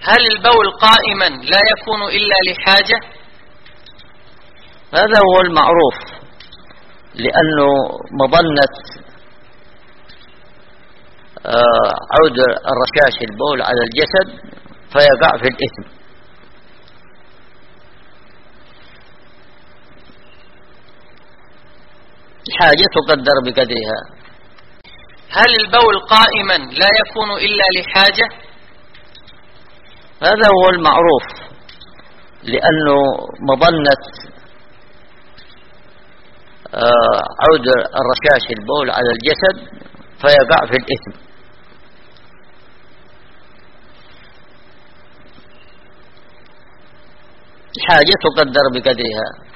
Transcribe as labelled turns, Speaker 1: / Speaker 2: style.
Speaker 1: هل البول قائما لا يكون إلا لحاجة؟
Speaker 2: هذا هو المعروف، لأنه مظنة عود الرشاش البول على الجسد فيقع في الإثم. الحاجة تقدر بقدرها.
Speaker 1: هل البول قائما لا يكون إلا لحاجة؟
Speaker 2: هذا هو المعروف، لأنه مظنة عود الرشاش البول على الجسد فيقع في الإثم. الحاجة تقدر بقدرها.